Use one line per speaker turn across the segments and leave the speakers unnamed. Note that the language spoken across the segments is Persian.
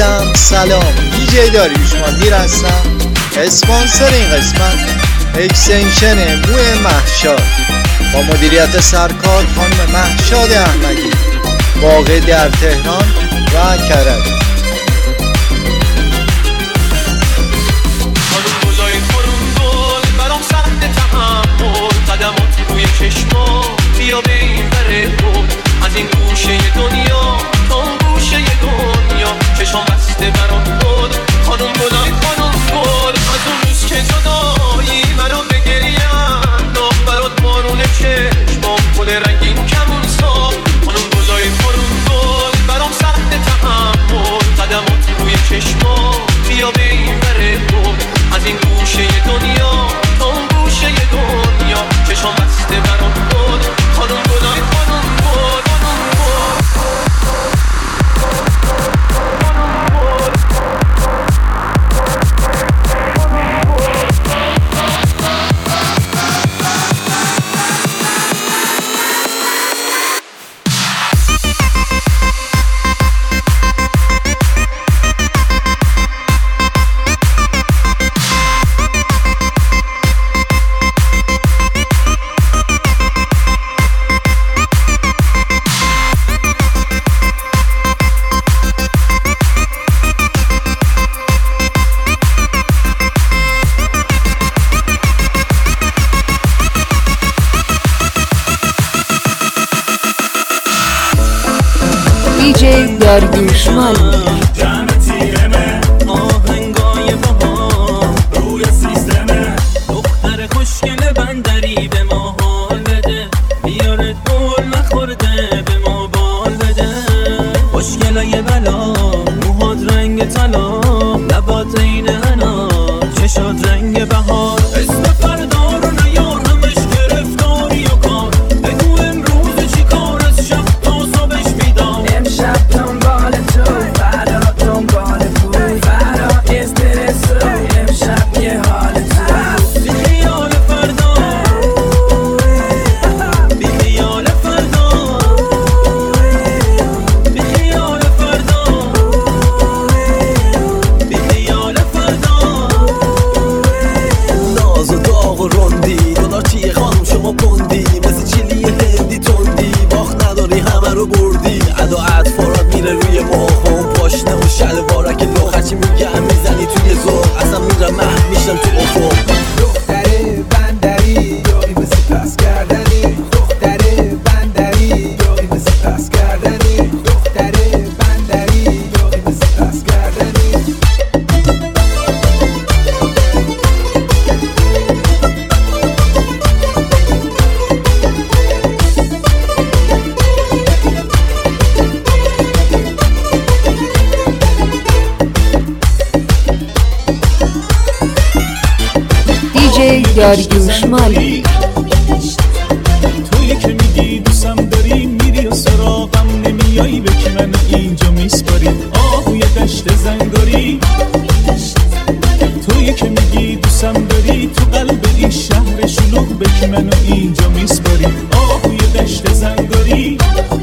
عرضم سلام، دیجی داریوش ماندیر هستم. اسپانسر این قسمت اکستنشن موی مهشاد با مدیریت سرکار خانم مهشاد احمدی، واقع در تهران و کرج.
قدمات روی چشما بیا به این بره بود، از این گوشه دنیا تا اون گوشه دنیا، چشام بسته برام بود خانم گلای خانم گل. از اون روز که جدایی منو به گریه انداخت، برات بارون چشمام گل رنگین کمون ساخت. خانم گلای خانم گل برام سخت تحمل، قدمات روی چشما بیا به این بره بود، از این گوشه دنیا تا اون گوشه دنیا، چشام بسته برام بود خانم گلای خانم گل.
دیجی داریوش ماندیر.
جمع تیرمه آهنگای بهار روی سیستمه، دختر خوشگل بندری به ما حال بده، بیارت گل نخورده به ما بال بده. خوشگلای بلا موهات رنگ طلا، لبات عین انار چشات رنگ بهار. اسم فردا رو نیار همش گرفتاری و کار، بگو امروز چی کار از شب تا صبحش بیدار.
امشب دنبال تو فردا دنبال پول، فردا استرسو امشب یه حال تو.
بی خیال فردا بی خیال فردا بی خیال فردا بی خیال فردا. ناز و داغ و رندی دلار چیه خانم شما بندی، مثل چیلی هندی تندی، باخت نداری همه رو بردی. ادا اطفارات میره روی مخ، اون پاشنه و شلوارک لخ، هرچی میگم میزنی توی ذوق، اصلا میرم مهم میشم تو افق.
دختره بندری یاری مثل پس کردنی، دختره بندری یاری مثل پس کردنی، دختره بندری یاری مثل پس کردنی.
دیجی داریوش ماندیر.
تویی که میگی دوستم داری میری و سراغم نمیایی، به که منو اینجا میسپاری آهوی دشت زنگاری. تویی که میگی دوستم داری تو قلب این شهر شلوغ، به که منو اینجا میسپاری آهوی دشت زنگاری.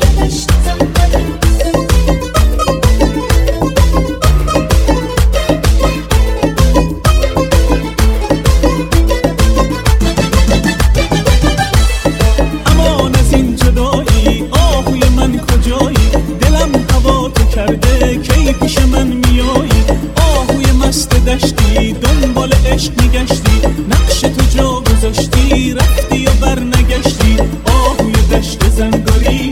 امان از این جدایی آهوی من کجایی، دلم هوا تو کرده کی پیش من میایی. آهوی مست دشتی دنبال عشق میگشتی، نقش تو جا گذاشتی رفتی و بر نگشتی آهوی دشت زنگاری.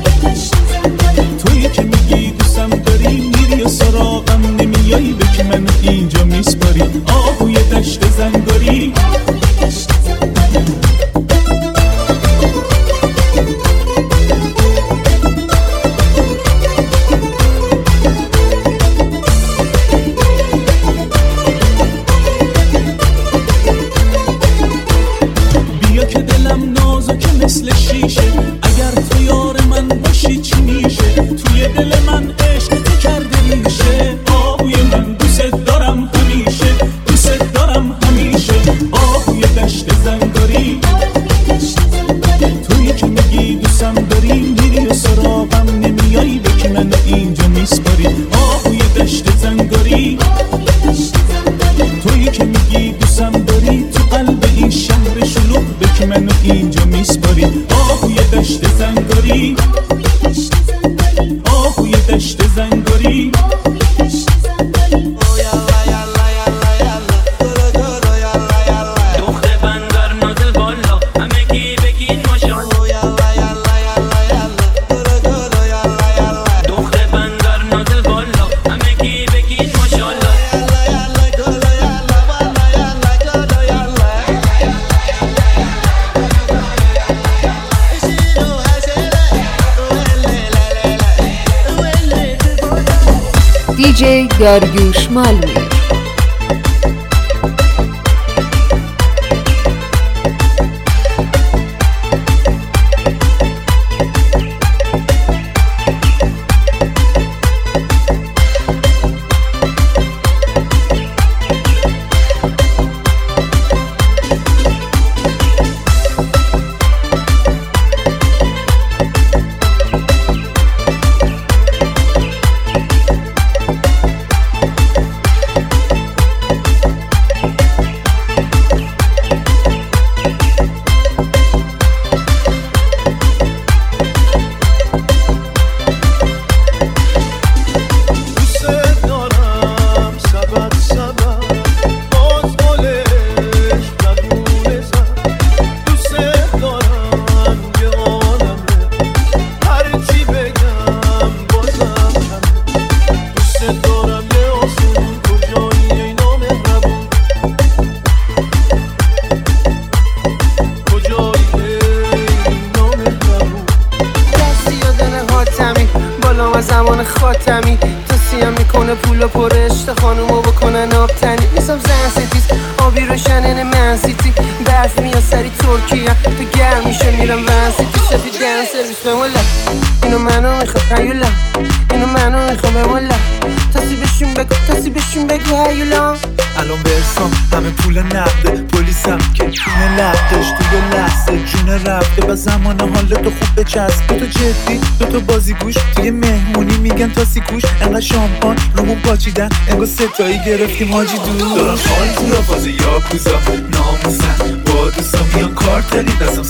تویی که میگی دوستم داری میری و سراغم نمیایی، به که منو اینجا میسپاری آهوی دشت زنگاری. بیا که دلم نازک مثل شیشه، اگر تو یار من باشی چی میشه. توی دل من عشق تو کرده ریشه، آهوی من دوست دارم همیشه، دوست دارم همیشه آهوی دشت زنگاری. توی که میگی دوستم داری میری و سراغم نمیایی، به که منو اینجا میسپاری آهوی دشت که میگی دوستم داری تو قلب این شهر شلوغ که منو اینجا میسپاری آهوی دشت زنگاری آهوی دشت زنگاری
DJ داریوش مالمیر.
زمان خاتمی توصیم میکنه پول و پر عشق خانومو بکنن آبتنی میسم زن ستیز آبی روشنن منسیتی برف میاد سری ترکیه تو گرم میشه میرم ونسیتی سفید دن سرویس به مولا اینو منو میخواد هیولا اینو منو میخوام به مولا تاسی بشون بگو هیولا
الان برسام همه پول نقده پلیسم که خونه لقدش توی لحظه جون رفته و زمان حال تو خوب بچسب تو جدی تو بازی گوش توی مهمونی میگن تاسی کوش انقدر شامپان رومون پاچیدن انگار ستایی گرفتیم حاجی دور دارن خال تو را فاز یاکوزا ناموسن با دوستان میان کارتلی دستم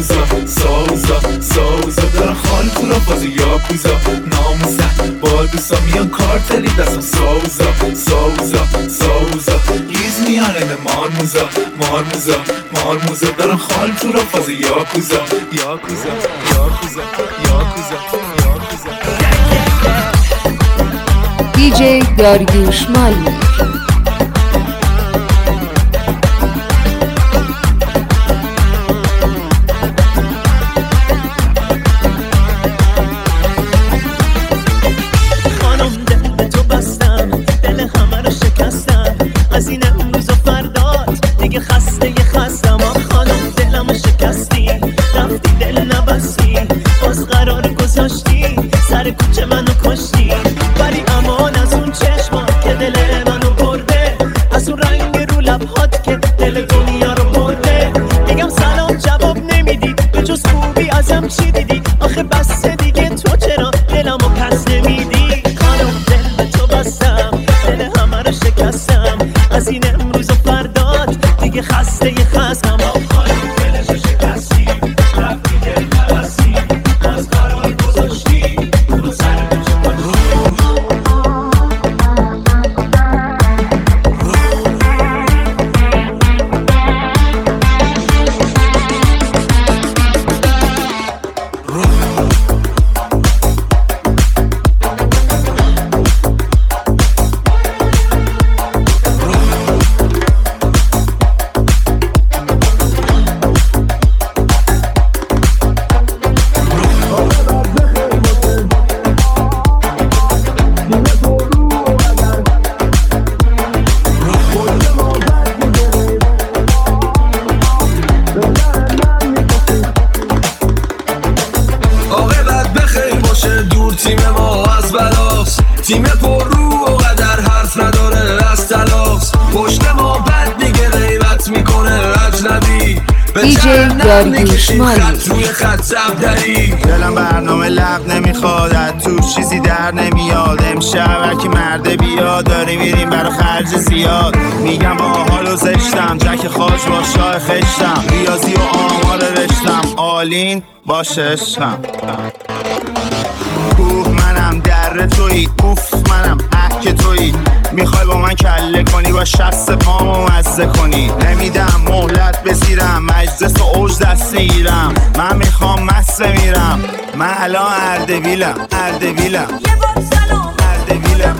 ساوزا دارن خال تو را فاز یاکوزا ناموسن با دوستان میان کارتلی دستم ساوزا گیز میانه به مارموزا دارن خال تو را فاز یاکوزا
DJ داریوش مالمیر.
سر کوچه منو کشتی ولی امان از اون چشمات که دل منو برده از اون رنگ رو لبهات که دل دنیا رو برده میگم سلام جواب نمیدی به جز خوبی ازم چی دیدی آخه بس دیگه تو چرا دلمو پس نمیدی خانم دل به تو بستم دل همه رو شکستم از این امروز و فردات دیگه خسته خستم خانم دلشو شکستی رفتی دل نبستی از قرار گذاشتی
دیجی داریوش مالی
روی خط زبدری دلم برنامه لب نمیخواد از توش چیزی در نمیاد امشب هرکی مرده بیاد داری میریم برا خرج زیاد میگم با حالو زشتم جک خاج با شاه خشتم ریاضی و آمار رشتم آلین باشه عشقم کوه منم در تویی اوف منم احک تویی میخوای با من کله کنی با شست پامو مزه کنی نمیدم مهلت بسیرم مجلس و اوج دست میگیرم من میخوام مسته میرم من الان اردبیلم اردبیلم اردبیلم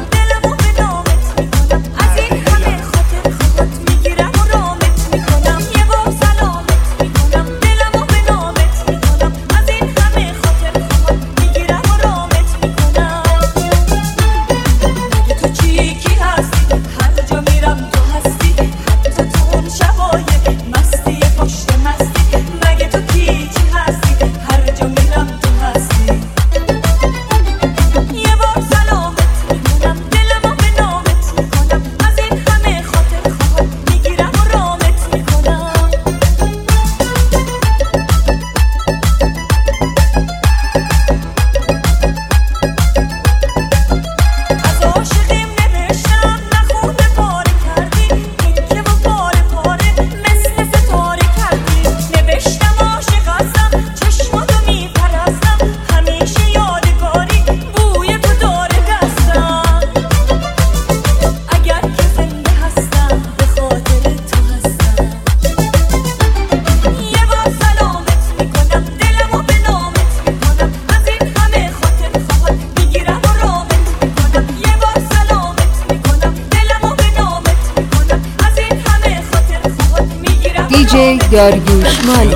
دیجی داریوش مالی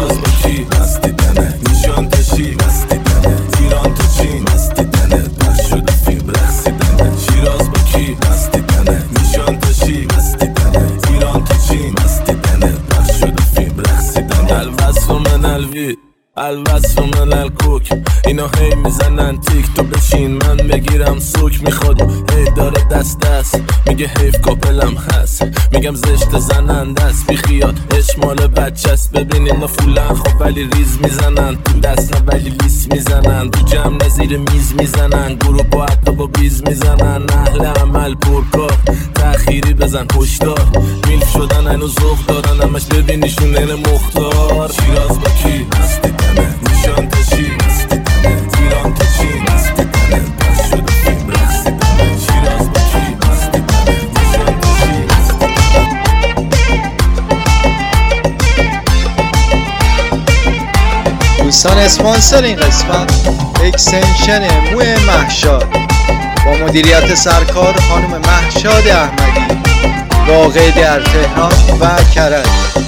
الوصف من الکوک اینا هی میزنن تیک تو بشین من بگیرم سوک میخواد هی داره دست دست میگه حیف کاپلم هست میگم زشت زننده است بیخیال اشمال بچه است ببین اینا فولن خب ولی ریز میزنن تو دست نه ولی لیس میزنن تو جمع نزیر میز میزنن گروه با حتی با بیز میزنن اهل عمل پرکار تأخیری بزن هشدار میلف شدن اینو ذوق دارن همش ببینیشون این مختار شیراز با کی هستی تنه نشان تشی هستی تنه ایران تشی هستی تنه بس شده فیلم رخصی تنه شیراز با کی هستی تنه نشان تشی هستی تنه
دوستان اسپانسر این قسمت اکستنشن موی مهشاد با مدیریت سرکار خانم مهشاد احمدی واقع در تهران و کرج.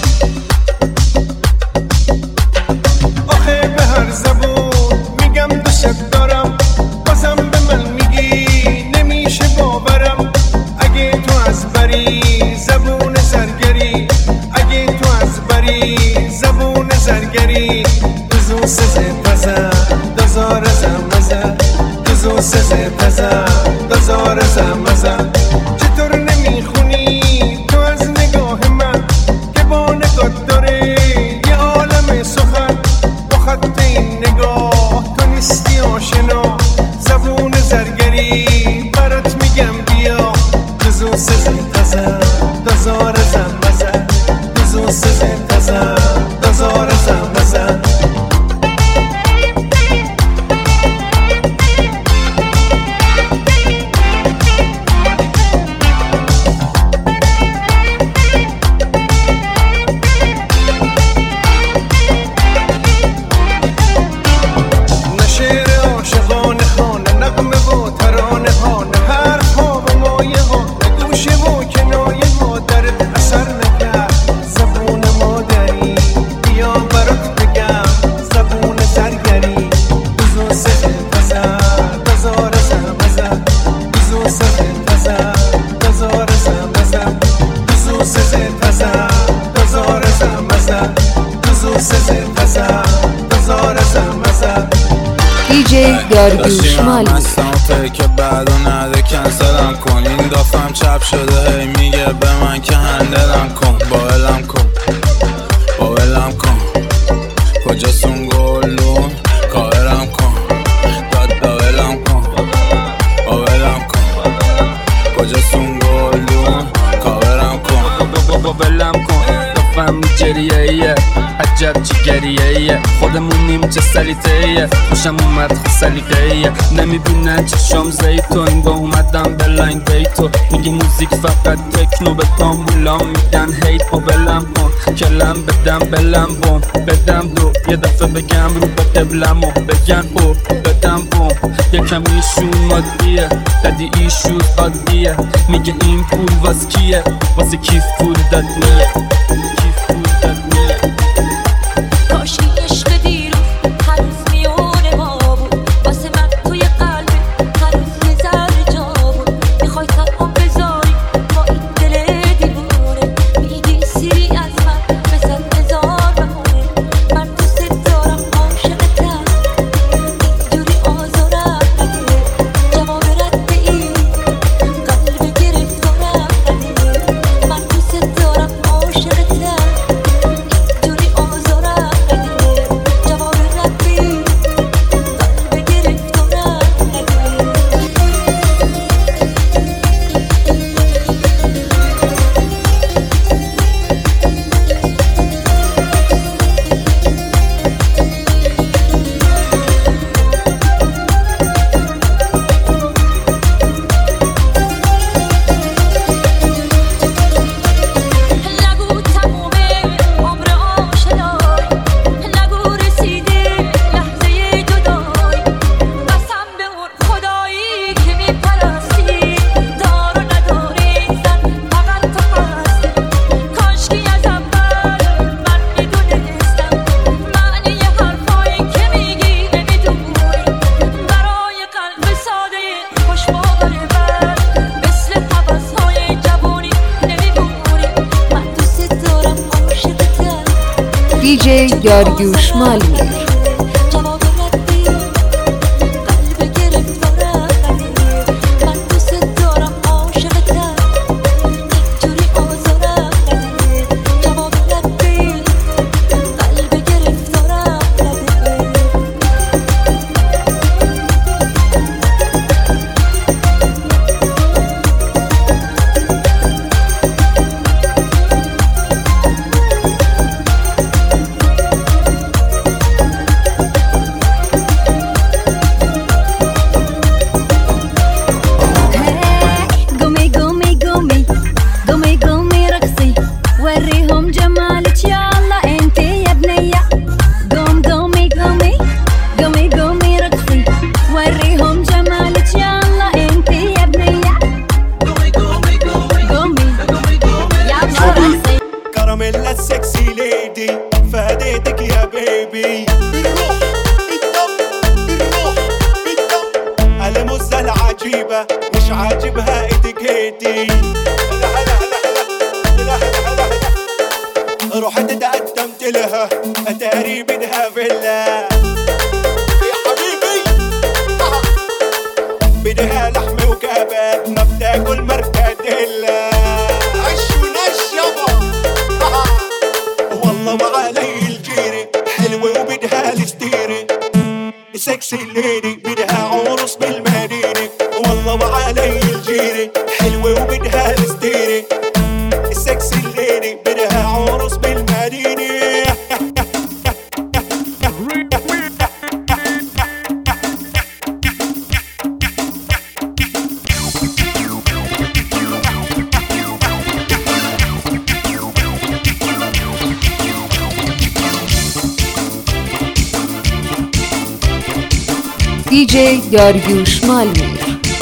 آخه به هر زبون میگم دوست دارم بازم به من میگی نمیشه باورم اگه تو از بری زبون زرگری اگه تو از بری زبون زرگری دوزو سزه تزه دزار زمزه دوزو سزه تزه دزار زمزه چطور نمیخونی تو از نگاه من که با نگاه داره یه عالم سخن با خط این نگاه تو نیستی آشنا زبون زرگری برات میگم بیا دوزو سزه تزه دزار زمزه دوزو سزه تزه دزار زمزه
دیجی داریوش مالی
که بعدو نده کنسلم کن این دافم چپ شده هی میگه به من که هندلم کن با علم کن
ولم کن بفهم جریه ایه عجب جگریه ایه خودمونیم چه سلیته ایه خوشم اومد خود سلیقه ایه نمیبینه چشم زیتو اینگاه اومدم به لاین بیتو میگی موزیک فقط تکنو به تامبولام میدن هیت با بلم کن کلم بدم بلم بوم بدم دو یه دفعه بگم رو به قبلمو بگن او بدم بوم یکم ایشون مادیه دادی ایشون عادیه میگه این پول واس کیه واسه کیف پول داد میه کیف پول داد میه
کاشی عشق دیروز هنوز میونه ما بود واسه من توی قلب هنوز یه ذره جا بود میخوای تنها بذاری با این دل دیوونه میگی سیری از من بزن بذار بمونه من دوست دارم عاشقتم اینجوری آزارم نده جواب رد ای قلب گرفتارم نده من دوست دارم عاشقتم اینجوری آزارم نده جواب رد ای قلب گرفتارم نده نگو تمومه عمر آشنایی نگو رسیده لحظه جدایی قسم به اون خدایی که میپرستی دار و نداری زن فقط تو هستی کاشکی از اول من میدونستم معنی حرفایی که میگی نمیدونی برای قلب ساده خوشباور من مثل حوضهای جوانی نمیمونی من دوست دارم عاشقتم
DJ داریوش مالمیر
جواب ردی قلب گرفتارم نده من دوست دارم عاشقتم اینجوری آزارم نده جواب ردی قلب گرفتارم نده
قومي قومي قومي قومي قومي رقصي وريهم جمالك يا الله انت يا بنية قوم قومي قومي قومي قومي رقصي وريهم جمالك يا الله انت يا بنية قومي قومي يا الله رقصي
كراميلا السكسي ليدي فاديتك يا بيبي بالروح بالدم بالروح بالدم المزة العجيبة مش عاجبها اتيكيتي هلا هلا هلا هلا هلا هلا هلا رحت تقدمت لها اتاري منها فيلا يا حبيبي بدها لحم وكباب ما بتاكل مركاديلا عش ونشبه والله ما علي الجيري حلوة وبدها الستيري سكسي ليدي بدها عروس بالمدينة والله ما علي الجيري حلوة وبدها الستيري سكسي ليدي بدها عروس بالمدينة
DJ داریوش مالمیر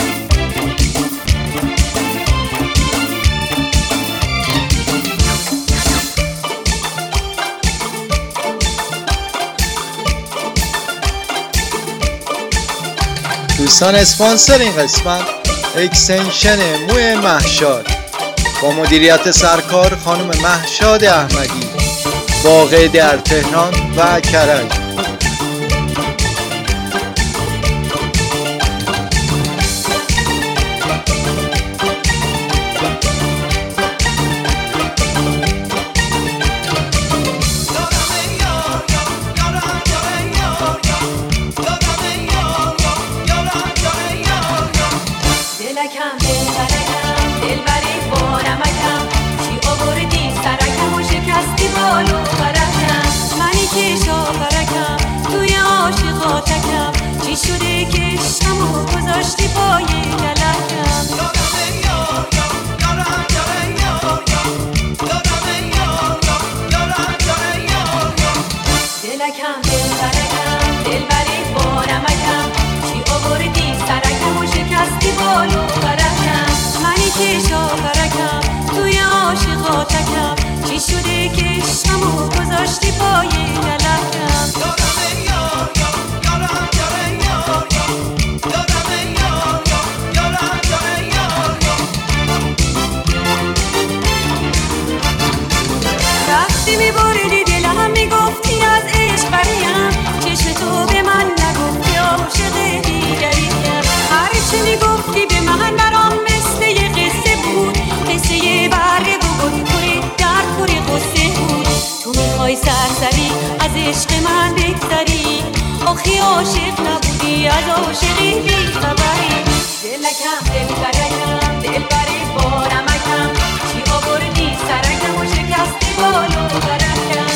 دوستان اسپانسر این قسمت اکستنشن موی مهشاد با مدیریت سرکار خانم مهشاد احمدی واقع در تهران و کرج.
دلکم دلبرکم دلبری بانمکم چی آوردی سرکم شکستی بالو برکم منی که شاپرکم توی عاشقاتکم چی شده که عشقمو گذاشتی پای کلکم وقتی میبردی دلم میگفتی از عشق بریم چشم تو به من نگفتی عاشق دیگریم هرچه میگفتی به من برام مثل یه قصه بود قصه یه بره بود پوری در پوری قصه بود تو میخوای سرسری از عشق من بگذری آخی عاشق نبودی از عاشقی بیخبری دلکم دلبرکم دلبری بارمکم چی آوردی سرکم و شکستی بالو برکم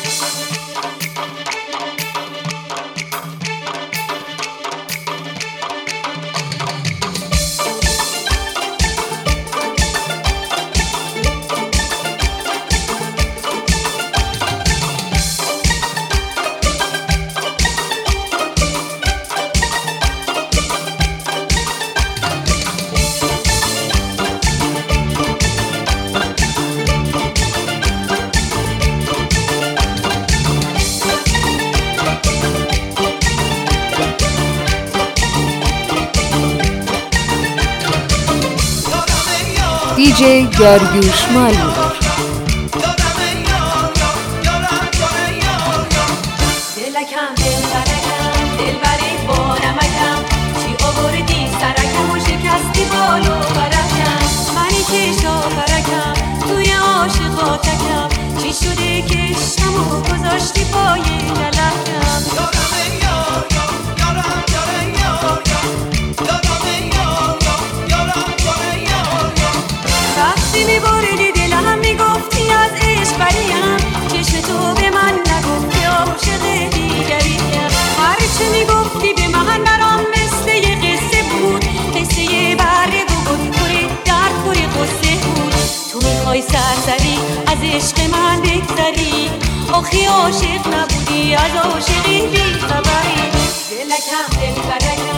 DJ داریوش مالمیر
دلکم دلبرکم دلبری بارمکم چی آوردی سرکم و شکستی بالو برکم منی که شاپرکم توی عاشقاتکم چی شده که عشقمو گذاشتی پای کلکم وقتی میبردی دلم میگفتی از عشق بریم چشم تو به من نگفتی عاشق دیگریم هرچه میگفتی به من برام مثل یه قصه بود قصه یه بره بود پوری در پوری قصه بود تو میخوای سرسری از عشق من بگذری آخی عاشق نبودی از عاشقی بیخبری دلکم دلبرکم